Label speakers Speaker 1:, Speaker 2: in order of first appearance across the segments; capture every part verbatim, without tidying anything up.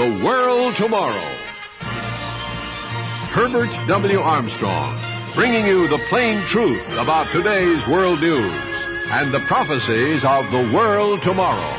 Speaker 1: The World Tomorrow. Herbert W. Armstrong, bringing you the plain truth about today's world news and the prophecies of the world tomorrow.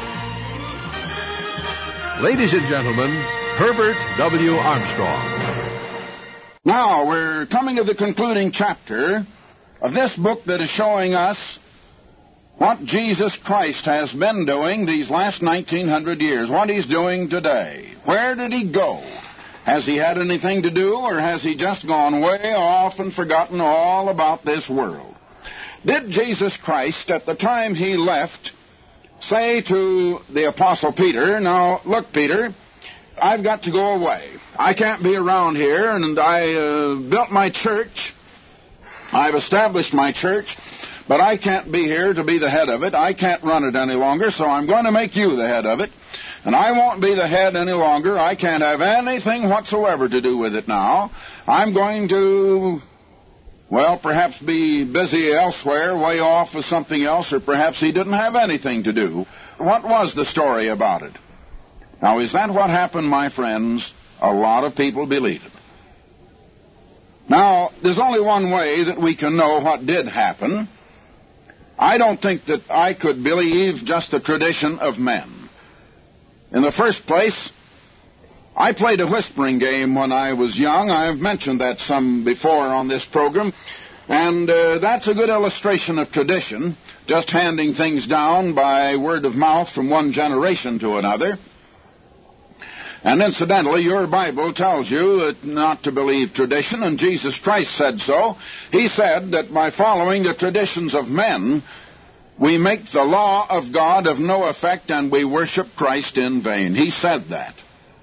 Speaker 1: Ladies and gentlemen, Herbert W. Armstrong.
Speaker 2: Now, we're coming to the concluding chapter of this book that is showing us what Jesus Christ has been doing these last nineteen hundred years, what he's doing today. Where did he go? Has he had anything to do, or has he just gone way off and forgotten all about this world? Did Jesus Christ, at the time he left, say to the Apostle Peter, "Now, look, Peter, I've got to go away. I can't be around here, and I uh, built my church. I've established my church, but I can't be here to be the head of it. I can't run it any longer, so I'm going to make you the head of it. And I won't be the head any longer. I can't have anything whatsoever to do with it now. I'm going to, well, perhaps be busy elsewhere, way off with something else, or perhaps he didn't have anything to do." What was the story about it? Now, is that what happened, my friends? A lot of people believe it. Now, there's only one way that we can know what did happen. I don't think that I could believe just a tradition of men. In the first place, I played a whispering game when I was young. I've mentioned that some before on this program. And uh, that's a good illustration of tradition, just handing things down by word of mouth from one generation to another. And incidentally, your Bible tells you not to believe tradition, and Jesus Christ said so. He said that by following the traditions of men, we make the law of God of no effect and we worship Christ in vain. He said that.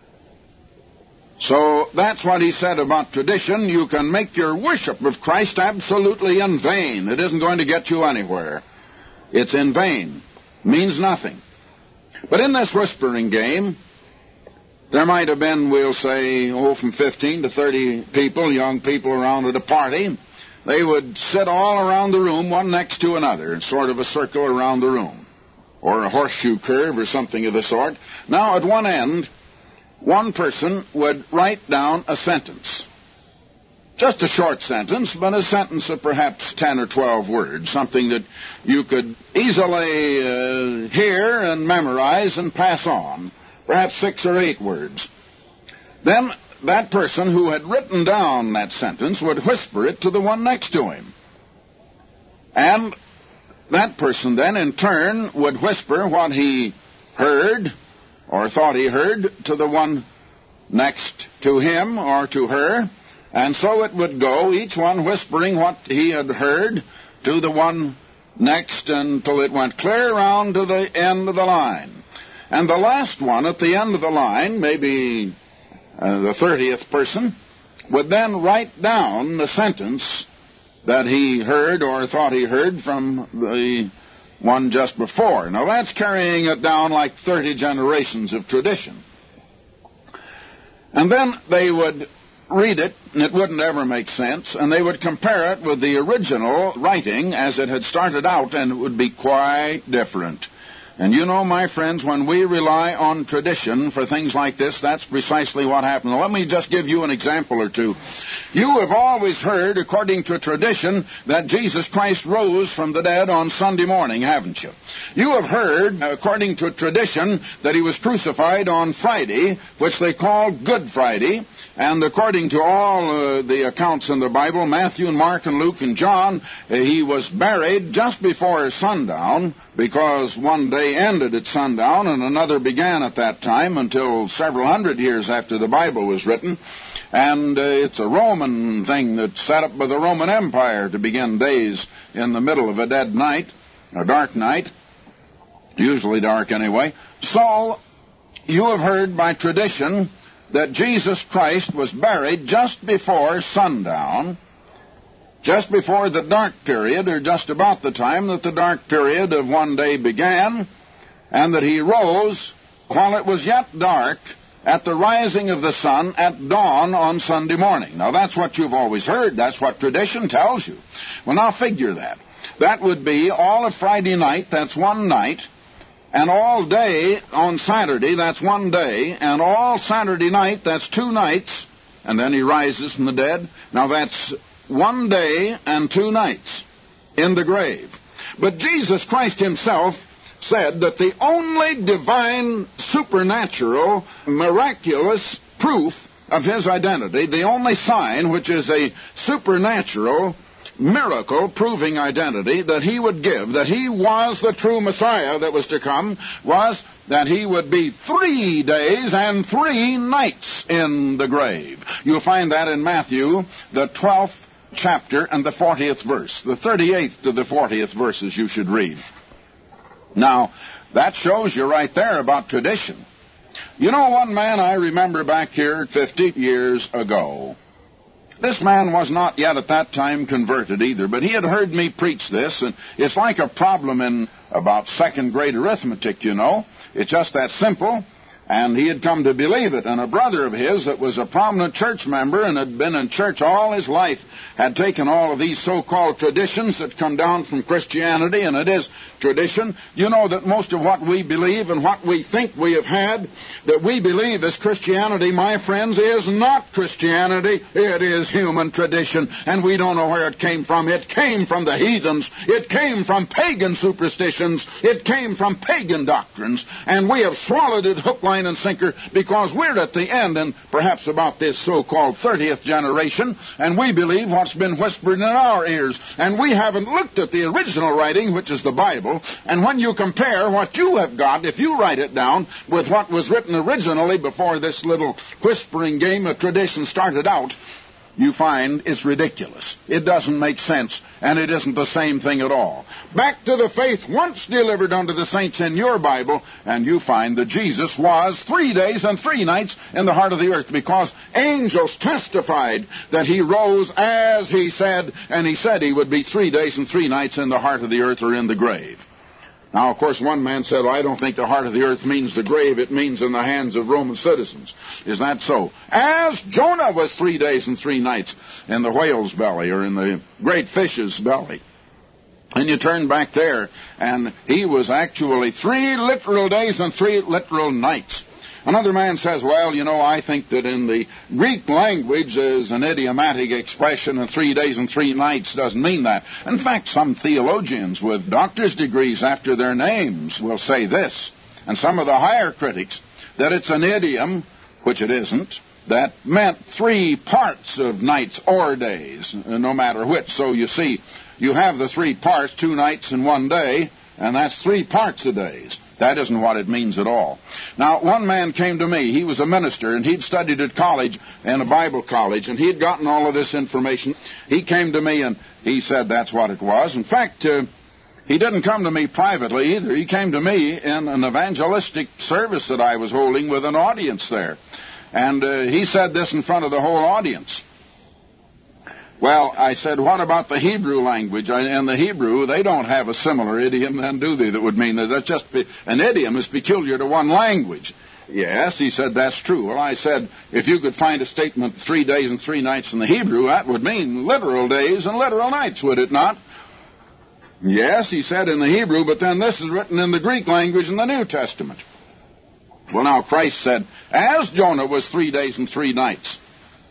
Speaker 2: So that's what he said about tradition. You can make your worship of Christ absolutely in vain. It isn't going to get you anywhere. It's in vain. It means nothing. But in this whispering game, there might have been, we'll say, oh, from fifteen to thirty people, young people around at a party. They would sit all around the room, one next to another, in sort of a circle around the room, or a horseshoe curve or something of the sort. Now, at one end, one person would write down a sentence. Just a short sentence, but a sentence of perhaps ten or twelve words, something that you could easily uh, hear and memorize and pass on. Perhaps six or eight words. Then that person who had written down that sentence would whisper it to the one next to him. And that person then, in turn, would whisper what he heard or thought he heard to the one next to him or to her. And so it would go, each one whispering what he had heard to the one next until it went clear around to the end of the line. And the last one at the end of the line, maybe uh, the thirtieth person, would then write down the sentence that he heard or thought he heard from the one just before. Now that's carrying it down like thirty generations of tradition. And then they would read it, and it wouldn't ever make sense, and they would compare it with the original writing as it had started out, and it would be quite different. And you know, my friends, when we rely on tradition for things like this, that's precisely what happens. Now, let me just give you an example or two. You have always heard, according to tradition, that Jesus Christ rose from the dead on Sunday morning, haven't you? You have heard, according to tradition, that he was crucified on Friday, which they call Good Friday. And according to all uh, the accounts in the Bible, Matthew and Mark and Luke and John, uh, he was buried just before sundown, because one day ended at sundown and another began at that time until several hundred years after the Bible was written. And uh, it's a Roman thing that's set up by the Roman Empire to begin days in the middle of a dead night, a dark night, usually dark anyway. So you have heard by tradition that Jesus Christ was buried just before sundown, just before the dark period, or just about the time that the dark period of one day began, and that he rose while it was yet dark at the rising of the sun at dawn on Sunday morning. Now, that's what you've always heard. That's what tradition tells you. Well, now figure that. That would be all of Friday night, that's one night, And all day on Saturday, that's one day, and all Saturday night, that's two nights, and then he rises from the dead. Now that's one day and two nights in the grave. But Jesus Christ himself said that the only divine, supernatural, miraculous proof of his identity, the only sign which is a supernatural miracle proving identity that he would give, that he was the true Messiah that was to come, was that he would be three days and three nights in the grave. You'll find that in Matthew, the twelfth chapter and the fortieth verse. The thirty-eighth to the fortieth verses you should read. Now, that shows you right there about tradition. You know, one man I remember back here fifty years ago. This man was not yet at that time converted either, but he had heard me preach this, and it's like a problem in about second grade arithmetic, you know. It's just that simple, and he had come to believe it. And a brother of his that was a prominent church member and had been in church all his life had taken all of these so-called traditions that come down from Christianity, and it is tradition. You know that most of what we believe and what we think we have had, that we believe is Christianity, my friends, is not Christianity. It is human tradition, and we don't know where it came from. It came from the heathens. It came from pagan superstitions. It came from pagan doctrines, and we have swallowed it hook, line, and sinker because we're at the end and perhaps about this so-called thirtieth generation, and we believe what's been whispered in our ears, and we haven't looked at the original writing, which is the Bible. And when you compare what you have got, if you write it down, with what was written originally before this little whispering game of tradition started out, you find it's ridiculous. It doesn't make sense, and it isn't the same thing at all. Back to the faith once delivered unto the saints in your Bible, and you find that Jesus was three days and three nights in the heart of the earth, because angels testified that he rose as he said, and he said he would be three days and three nights in the heart of the earth or in the grave. Now, of course, one man said, well, I don't think the heart of the earth means the grave. It means in the hands of Roman citizens. Is that so? As Jonah was three days and three nights in the whale's belly or in the great fish's belly. And you turn back there, and he was actually three literal days and three literal nights. Another man says, well, you know, I think that in the Greek language is an idiomatic expression, and three days and three nights doesn't mean that. In fact, some theologians with doctor's degrees after their names will say this, and some of the higher critics, that it's an idiom, which it isn't, that meant three parts of nights or days, no matter which. So you see, you have the three parts, two nights and one day, and that's three parts of days. That isn't what it means at all. Now, one man came to me. He was a minister, and he'd studied at college, in a Bible college, and he'd gotten all of this information. He came to me, and he said that's what it was. In fact, uh, he didn't come to me privately either. He came to me in an evangelistic service that I was holding with an audience there. And uh, he said this in front of the whole audience. Well, I said, what about the Hebrew language? In the Hebrew, they don't have a similar idiom then, do they, that would mean that that's just be, an idiom is peculiar to one language. Yes, he said, that's true. Well, I said, if you could find a statement three days and three nights in the Hebrew, that would mean literal days and literal nights, would it not? Yes, he said, in the Hebrew, but then this is written in the Greek language in the New Testament. Well, now, Christ said, as Jonah was three days and three nights,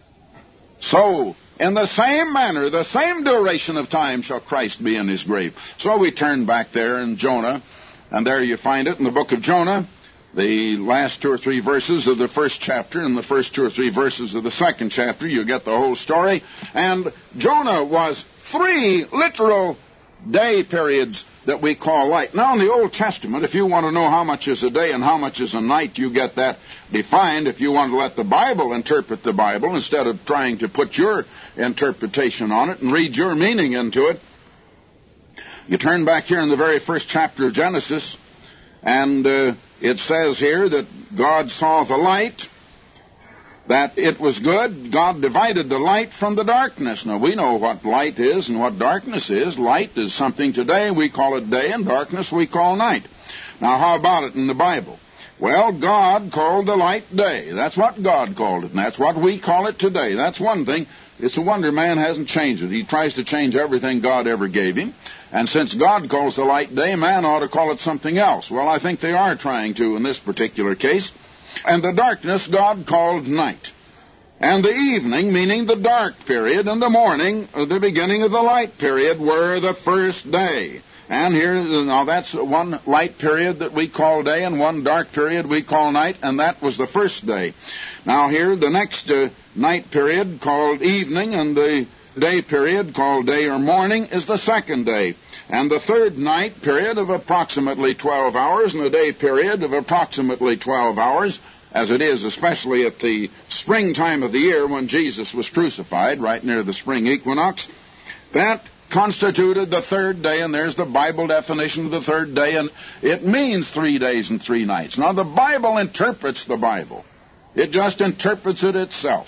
Speaker 2: so in the same manner, the same duration of time shall Christ be in his grave. So we turn back there in Jonah, and there you find it in the book of Jonah, the last two or three verses of the first chapter and the first two or three verses of the second chapter. You get the whole story. And Jonah was three literal day periods that we call light. Now, in the Old Testament, if you want to know how much is a day and how much is a night, you get that defined. If you want to let the Bible interpret the Bible instead of trying to put your interpretation on it and read your meaning into it, you turn back here in the very first chapter of Genesis, and uh, it says here that God saw the light, that it was good. God divided the light from the darkness. Now, we know what light is and what darkness is. Light is something today, we call it day, and darkness we call night. Now, how about it in the Bible? Well, God called the light day. That's what God called it, and that's what we call it today. That's one thing. It's a wonder man hasn't changed it. He tries to change everything God ever gave him. And since God calls the light day, man ought to call it something else. Well, I think they are trying to in this particular case. And the darkness God called night. And the evening, meaning the dark period, and the morning, the beginning of the light period, were the first day. And here, now that's one light period that we call day, and one dark period we call night, and that was the first day. Now here, the next uh, night period called evening, and the day period called day or morning is the second day. And the third night period of approximately twelve hours, and the day period of approximately twelve hours, as it is especially at the springtime of the year when Jesus was crucified, right near the spring equinox, that constituted the third day, and there's the Bible definition of the third day, and it means three days and three nights. Now, the Bible interprets the Bible. It just interprets it itself.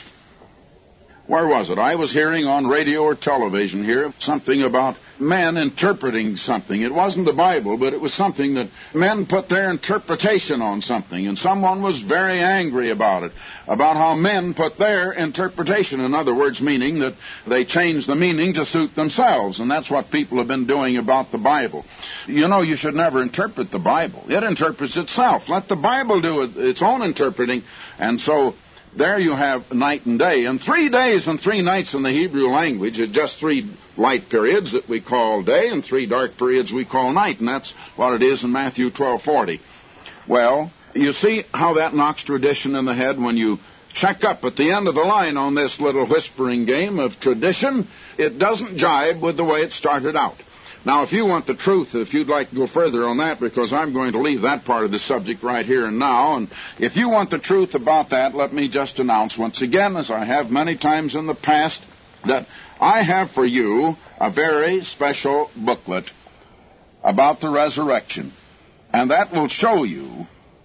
Speaker 2: Where was it? I was hearing on radio or television here something about men interpreting something. It wasn't the Bible, but it was something that men put their interpretation on something, and someone was very angry about it, about how men put their interpretation. In other words, meaning that they changed the meaning to suit themselves, and that's what people have been doing about the Bible. You know, you should never interpret the Bible. It interprets itself. Let the Bible do it, its own interpreting, and so there you have night and day. And three days and three nights in the Hebrew language are just three light periods that we call day and three dark periods we call night. And that's what it is in Matthew twelve forty. Well, you see how that knocks tradition in the head when you check up at the end of the line on this little whispering game of tradition. It doesn't jibe with the way it started out. Now, if you want the truth, if you'd like to go further on that, because I'm going to leave that part of the subject right here and now, and if you want the truth about that, let me just announce once again, as I have many times in the past, that I have for you a very special booklet about the resurrection, and that will show you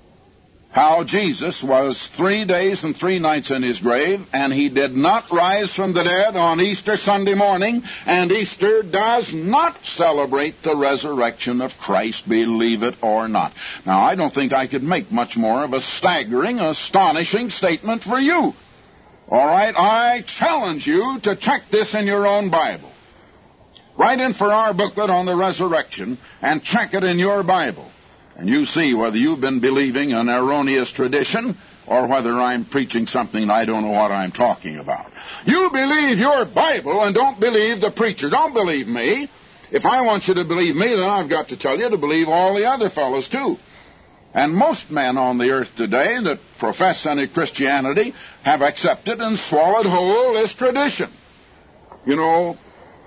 Speaker 2: how Jesus was three days and three nights in his grave, and he did not rise from the dead on Easter Sunday morning, and Easter does not celebrate the resurrection of Christ, believe it or not. Now, I don't think I could make much more of a staggering, astonishing statement for you. All right, I challenge you to check this in your own Bible. Write in for our booklet on the resurrection and check it in your Bible. And you see whether you've been believing an erroneous tradition or whether I'm preaching something I don't know what I'm talking about. You believe your Bible and don't believe the preacher. Don't believe me. If I want you to believe me, then I've got to tell you to believe all the other fellows too. And most men on the earth today that profess any Christianity have accepted and swallowed whole this tradition. You know,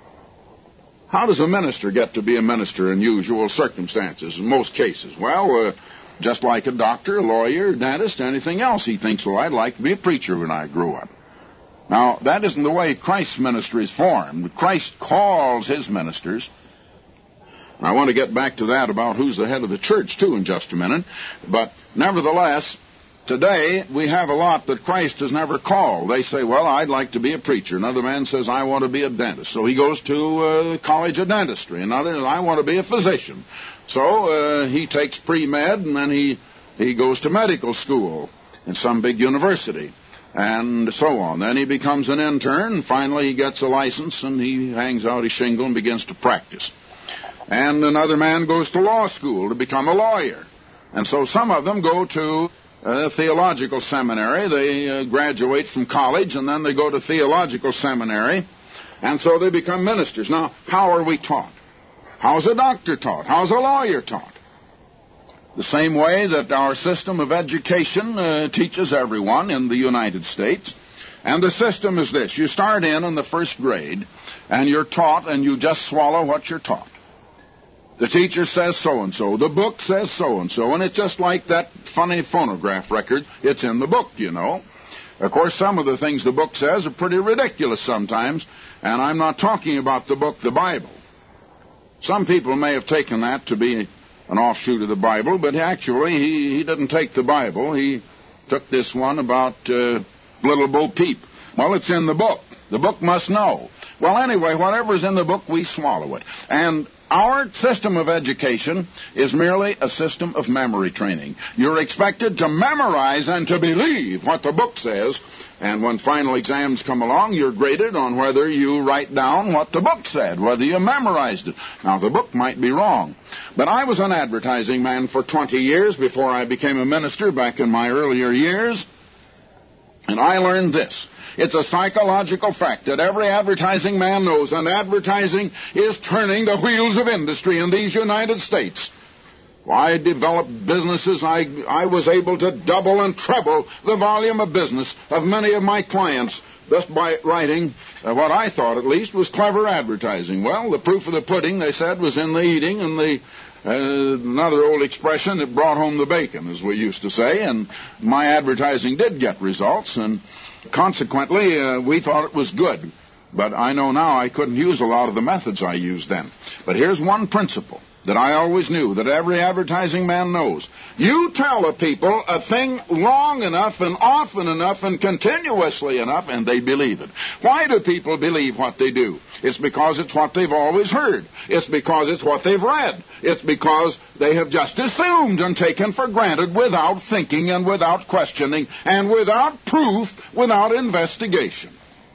Speaker 2: how does a minister get to be a minister in usual circumstances, in most cases? Well, uh, just like a doctor, a lawyer, a dentist, anything else. He thinks, well, I'd like to be a preacher when I grew up. Now, that isn't the way Christ's ministry is formed. Christ calls his ministers. And I want to get back to that about who's the head of the church, too, in just a minute. But nevertheless, today, we have a lot that Christ has never called. They say, well, I'd like to be a preacher. Another man says, I want to be a dentist. So he goes to uh, college of dentistry. Another, I want to be a physician. So uh, he takes pre-med, and then he, he goes to medical school in some big university, and so on. Then he becomes an intern, and finally he gets a license, and he hangs out his shingle and begins to practice. And another man goes to law school to become a lawyer. And so some of them go to Uh, theological seminary. They uh, graduate from college, and then they go to theological seminary, and so they become ministers. Now, how are we taught? How's a doctor taught? How's a lawyer taught? The same way that our system of education uh, teaches everyone in the United States. And the system is this. You start in in the first grade, and you're taught, and you just swallow what you're taught. The teacher says so-and-so. The book says so-and-so. And it's just like that funny phonograph record. It's in the book, you know. Of course, some of the things the book says are pretty ridiculous sometimes. And I'm not talking about the book, the Bible. Some people may have taken that to be an offshoot of the Bible, but actually he, he didn't take the Bible. He took this one about uh, Little Bo Peep. Well, it's in the book. The book must know. Well, anyway, whatever's in the book, we swallow it. And Our system of education is merely a system of memory training. You're expected to memorize and to believe what the book says, and when final exams come along, you're graded on whether you write down what the book said, whether you memorized it. Now, the book might be wrong, but I was an advertising man for twenty years before I became a minister back in my earlier years, and I learned this. It's a psychological fact that every advertising man knows, and advertising is turning the wheels of industry in these United States. I developed businesses. I, I was able to double and treble the volume of business of many of my clients just by writing uh, what I thought, at least, was clever advertising. Well, the proof of the pudding, they said, was in the eating, and the uh, another old expression that brought home the bacon, as we used to say, and my advertising did get results, and consequently, uh, we thought it was good. But I know now I couldn't use a lot of the methods I used then. But here's one principle that I always knew, that every advertising man knows. You tell the people a thing long enough and often enough and continuously enough, and they believe it. Why do people believe what they do? It's because it's what they've always heard. It's because it's what they've read. It's because they have just assumed and taken for granted without thinking and without questioning and without proof, without investigation.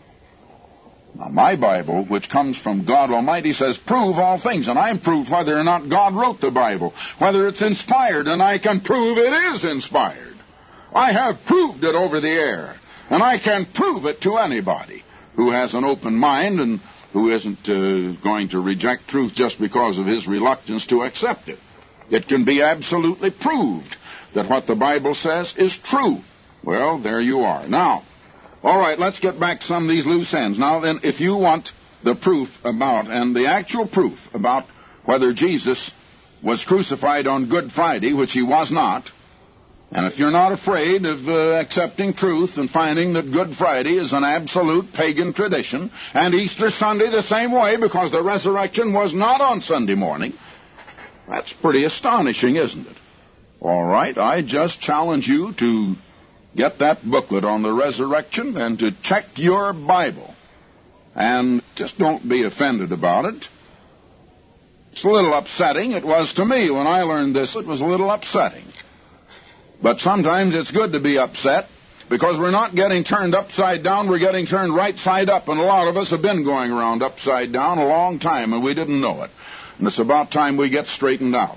Speaker 2: Now, my Bible, which comes from God Almighty, says, prove all things, and I'm proved whether or not God wrote the Bible, whether it's inspired, and I can prove it is inspired. I have proved it over the air, and I can prove it to anybody who has an open mind and who isn't uh, going to reject truth just because of his reluctance to accept it. It can be absolutely proved that what the Bible says is true. Well, there you are. Now, all right, let's get back to some of these loose ends. Now then, if you want the proof about, and the actual proof about whether Jesus was crucified on Good Friday, which he was not, and if you're not afraid of uh, accepting truth and finding that Good Friday is an absolute pagan tradition, and Easter Sunday the same way because the resurrection was not on Sunday morning, that's pretty astonishing, isn't it? All right, I just challenge you to get that booklet on the resurrection and to check your Bible. And just don't be offended about it. It's a little upsetting. It was to me when I learned this. It was a little upsetting. But sometimes it's good to be upset because we're not getting turned upside down. We're getting turned right side up. And a lot of us have been going around upside down a long time, and we didn't know it. And it's about time we get straightened out.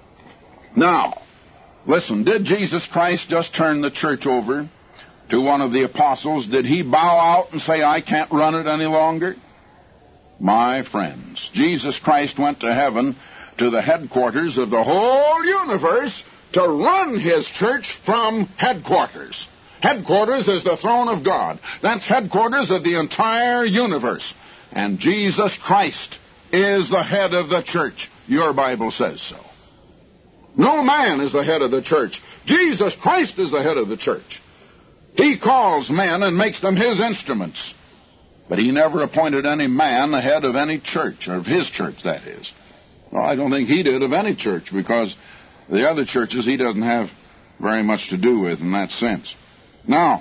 Speaker 2: Now, listen, did Jesus Christ just turn the church over to one of the apostles? Did he bow out and say, I can't run it any longer? My friends, Jesus Christ went to heaven, to the headquarters of the whole universe, to run his church from headquarters. Headquarters is the throne of God. That's headquarters of the entire universe. And Jesus Christ is the head of the church. Your Bible says so. No man is the head of the church. Jesus Christ is the head of the church. He calls men and makes them his instruments. But he never appointed any man the head of any church, or of his church, that is. Well, I don't think he did of any church, because the other churches he doesn't have very much to do with in that sense. Now,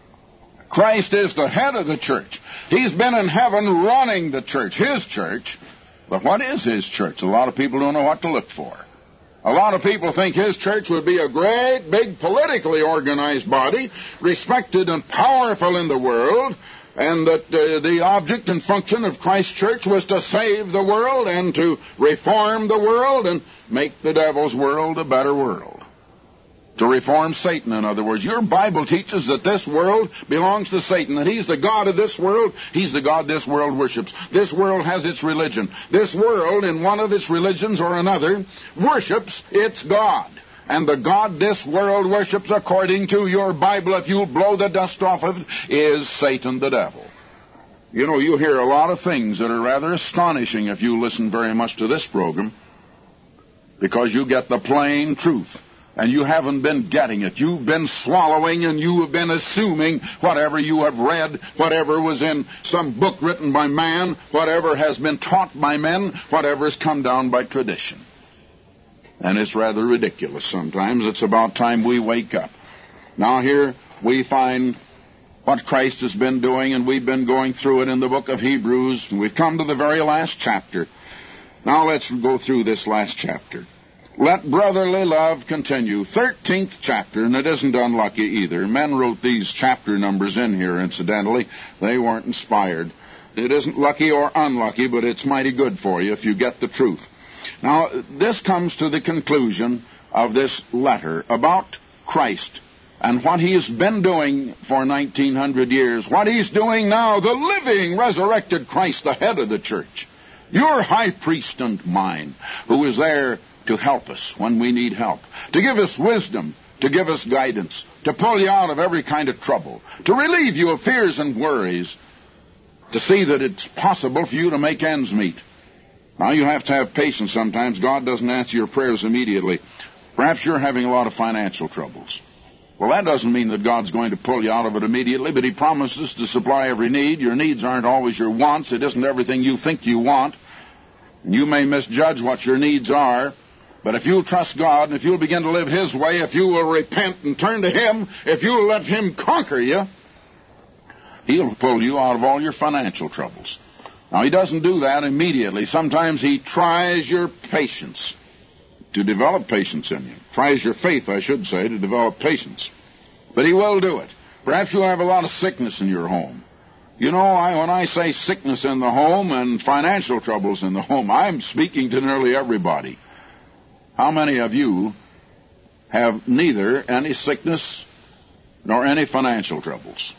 Speaker 2: Christ is the head of the church. He's been in heaven running the church, his church. But what is his church? A lot of people don't know what to look for. A lot of people think his church would be a great, big, politically organized body, respected and powerful in the world, and that uh, the object and function of Christ's church was to save the world and to reform the world and make the devil's world a better world. To reform Satan, in other words. Your Bible teaches that this world belongs to Satan, that he's the God of this world. He's the God this world worships. This world has its religion. This world, in one of its religions or another, worships its God. And the God this world worships, according to your Bible, if you'll blow the dust off of it, is Satan the devil. You know, you hear a lot of things that are rather astonishing if you listen very much to this program, because you get the plain truth. And you haven't been getting it. You've been swallowing and you have been assuming whatever you have read, whatever was in some book written by man, whatever has been taught by men, whatever has come down by tradition. And it's rather ridiculous sometimes. It's about time we wake up. Now here we find what Christ has been doing, and we've been going through it in the book of Hebrews. And we've come to the very last chapter. Now let's go through this last chapter. Let brotherly love continue. thirteenth chapter, and it isn't unlucky either. Men wrote these chapter numbers in here, incidentally. They weren't inspired. It isn't lucky or unlucky, but it's mighty good for you if you get the truth. Now, this comes to the conclusion of this letter about Christ and what he has been doing for nineteen hundred years, what he's doing now, the living, resurrected Christ, the head of the church, your high priest and mine, who is there to help us when we need help, to give us wisdom, to give us guidance, to pull you out of every kind of trouble, to relieve you of fears and worries, to see that it's possible for you to make ends meet. Now, you have to have patience sometimes. God doesn't answer your prayers immediately. Perhaps you're having a lot of financial troubles. Well, that doesn't mean that God's going to pull you out of it immediately, but he promises to supply every need. Your needs aren't always your wants. It isn't everything you think you want. You may misjudge what your needs are, but if you'll trust God, and if you'll begin to live his way, if you will repent and turn to him, if you'll let him conquer you, he'll pull you out of all your financial troubles. Now, he doesn't do that immediately. Sometimes he tries your patience to develop patience in you. Tries your faith, I should say, to develop patience. But he will do it. Perhaps you have a lot of sickness in your home. You know, I, when I say sickness in the home and financial troubles in the home, I'm speaking to nearly everybody. How many of you have neither any sickness nor any financial troubles?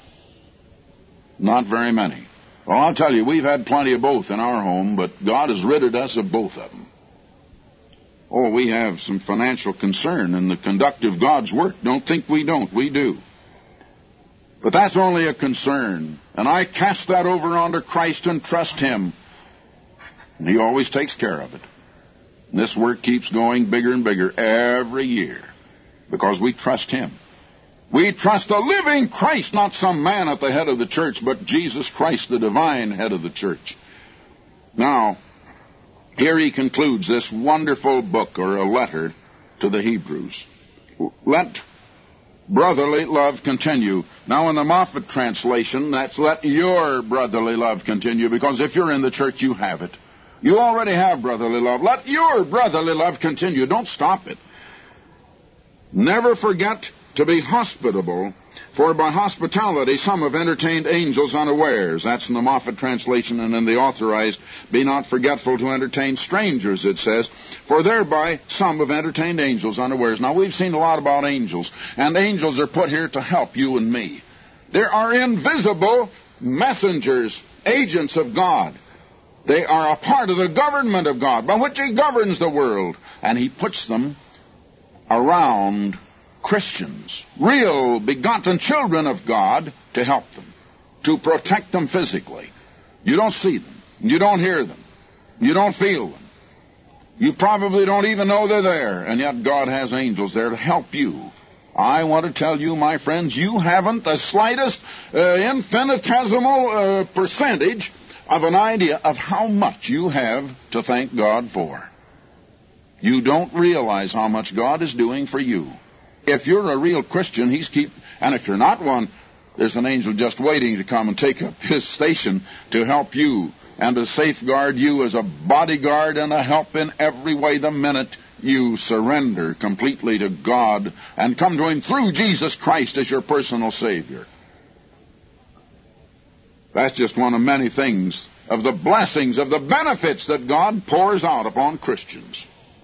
Speaker 2: Not very many. Well, I'll tell you, we've had plenty of both in our home, but God has ridded us of both of them. Oh, we have some financial concern in the conduct of God's work. Don't think we don't. We do. But that's only a concern. And I cast that over onto Christ and trust him. And he always takes care of it. And this work keeps going bigger and bigger every year because we trust him. We trust the living Christ, not some man at the head of the church, but Jesus Christ, the divine head of the church. Now, here he concludes this wonderful book, or a letter, to the Hebrews. Let brotherly love continue. Now, in the Moffat translation, that's let your brotherly love continue, because if you're in the church, you have it. You already have brotherly love. Let your brotherly love continue. Don't stop it. Never forget to be hospitable, for by hospitality some have entertained angels unawares. That's in the Moffat translation, and in the Authorized, be not forgetful to entertain strangers, it says, for thereby some have entertained angels unawares. Now, we've seen a lot about angels, and angels are put here to help you and me. There are invisible messengers, agents of God. They are a part of the government of God, by which he governs the world, and he puts them around Christians, real begotten children of God, to help them, to protect them physically. You don't see them. You don't hear them. You don't feel them. You probably don't even know they're there, and yet God has angels there to help you. I want to tell you, my friends, you haven't the slightest uh, infinitesimal uh, percentage of an idea of how much you have to thank God for. You don't realize how much God is doing for you. If you're a real Christian, he's keep, and if you're not one, there's an angel just waiting to come and take up his station to help you and to safeguard you as a bodyguard and a help in every way the minute you surrender completely to God and come to him through Jesus Christ as your personal Savior. That's just one of many things, of the blessings, of the benefits that God pours out upon Christians.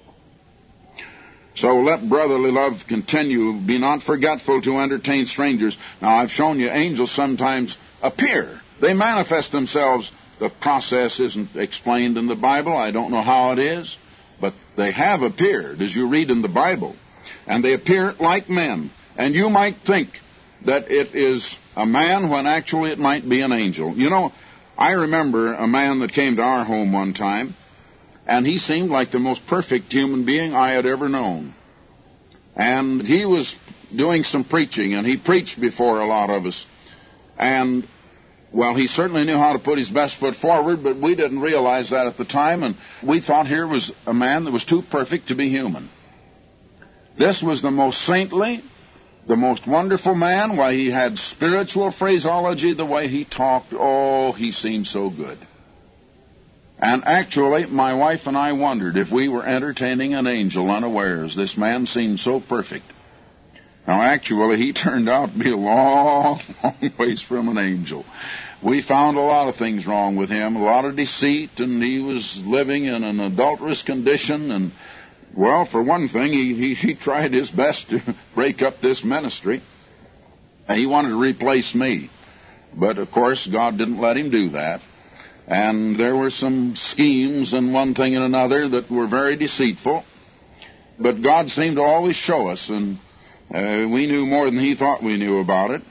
Speaker 2: So let brotherly love continue. Be not forgetful to entertain strangers. Now, I've shown you angels sometimes appear. They manifest themselves. The process isn't explained in the Bible. I don't know how it is. But they have appeared, as you read in the Bible. And they appear like men. And you might think that it is a man when actually it might be an angel. You know, I remember a man that came to our home one time, and he seemed like the most perfect human being I had ever known. And he was doing some preaching, and he preached before a lot of us. And, well, he certainly knew how to put his best foot forward, but we didn't realize that at the time, and we thought here was a man that was too perfect to be human. This was the most saintly, the most wonderful man. Why, he had spiritual phraseology, the way he talked. Oh, he seemed so good. And actually, my wife and I wondered if we were entertaining an angel unawares. This man seemed so perfect. Now, actually, he turned out to be a long, long ways from an angel. We found a lot of things wrong with him, a lot of deceit, and he was living in an adulterous condition. And, well, for one thing, he, he, he tried his best to break up this ministry. And he wanted to replace me. But, of course, God didn't let him do that. And there were some schemes and one thing and another that were very deceitful. But God seemed to always show us, and uh, we knew more than he thought we knew about it.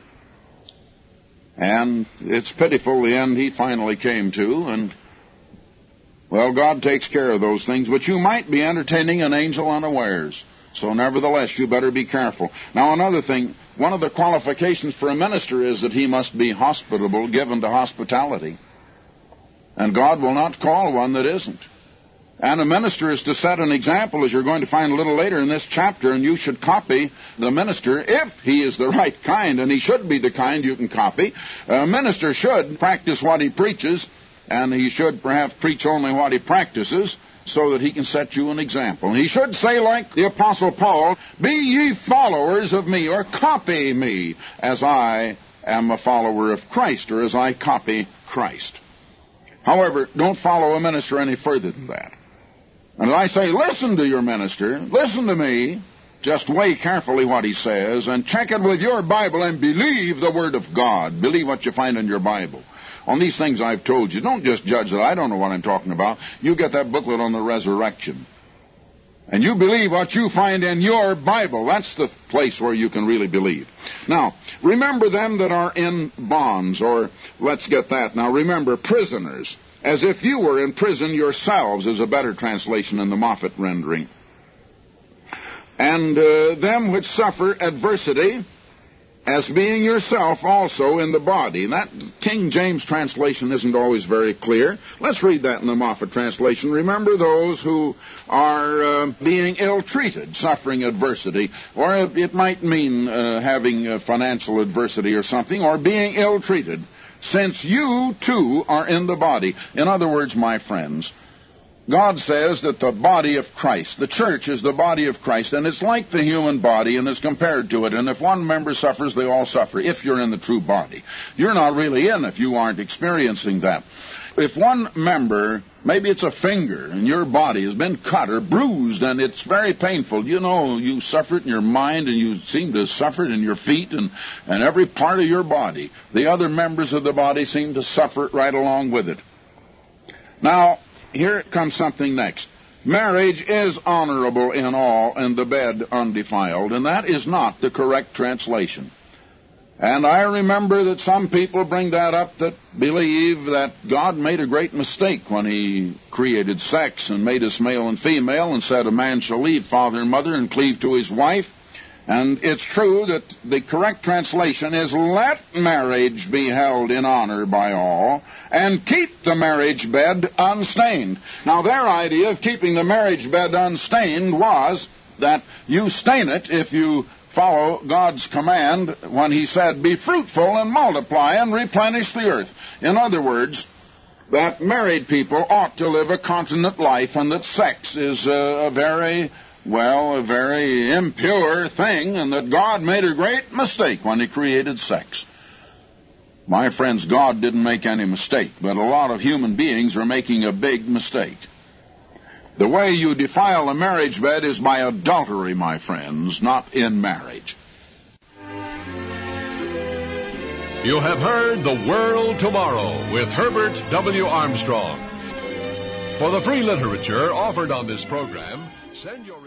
Speaker 2: And it's pitiful the end he finally came to. And, well, God takes care of those things. But you might be entertaining an angel unawares. So nevertheless, you better be careful. Now, another thing, one of the qualifications for a minister is that he must be hospitable, given to hospitality. And God will not call one that isn't. And a minister is to set an example, as you're going to find a little later in this chapter, and you should copy the minister if he is the right kind, and he should be the kind you can copy. A minister should practice what he preaches, and he should perhaps preach only what he practices, so that he can set you an example. And he should say, like the Apostle Paul, "Be ye followers of me," or "copy me, as I am a follower of Christ," or "as I copy Christ." However, don't follow a minister any further than that. And I say, listen to your minister, listen to me, just weigh carefully what he says, and check it with your Bible, and believe the Word of God. Believe what you find in your Bible. On these things I've told you, don't just judge that I don't know what I'm talking about. You get that booklet on the resurrection. And you believe what you find in your Bible. That's the place where you can really believe. Now, remember them that are in bonds, or let's get that. Now, remember, prisoners, as if you were in prison yourselves, is a better translation in the Moffat rendering. And uh, them which suffer adversity, as being yourself also in the body. That King James translation isn't always very clear. Let's read that in the Moffat translation. Remember those who are uh, being ill-treated, suffering adversity, or it might mean uh, having uh, financial adversity or something, or being ill-treated, since you too are in the body. In other words, my friends, God says that the body of Christ, the church, is the body of Christ, and it's like the human body and is compared to it. And if one member suffers, they all suffer, if you're in the true body. You're not really in if you aren't experiencing that. If one member, maybe it's a finger, in your body has been cut or bruised, and it's very painful, you know, you suffer it in your mind, and you seem to suffer it in your feet and, and every part of your body. The other members of the body seem to suffer it right along with it. Now, here comes something next. Marriage is honorable in all, and the bed undefiled. And that is not the correct translation. And I remember that some people bring that up that believe that God made a great mistake when he created sex and made us male and female and said a man shall leave father and mother and cleave to his wife. And it's true that the correct translation is, let marriage be held in honor by all, and keep the marriage bed unstained. Now, their idea of keeping the marriage bed unstained was that you stain it if you follow God's command when he said, be fruitful and multiply and replenish the earth. In other words, that married people ought to live a continent life, and that sex is a, a very... well, a very impure thing, and that God made a great mistake when he created sex. My friends, God didn't make any mistake, but a lot of human beings are making a big mistake. The way you defile a marriage bed is by adultery, my friends, not in marriage.
Speaker 1: You have heard The World Tomorrow with Herbert W. Armstrong. For the free literature offered on this program, send your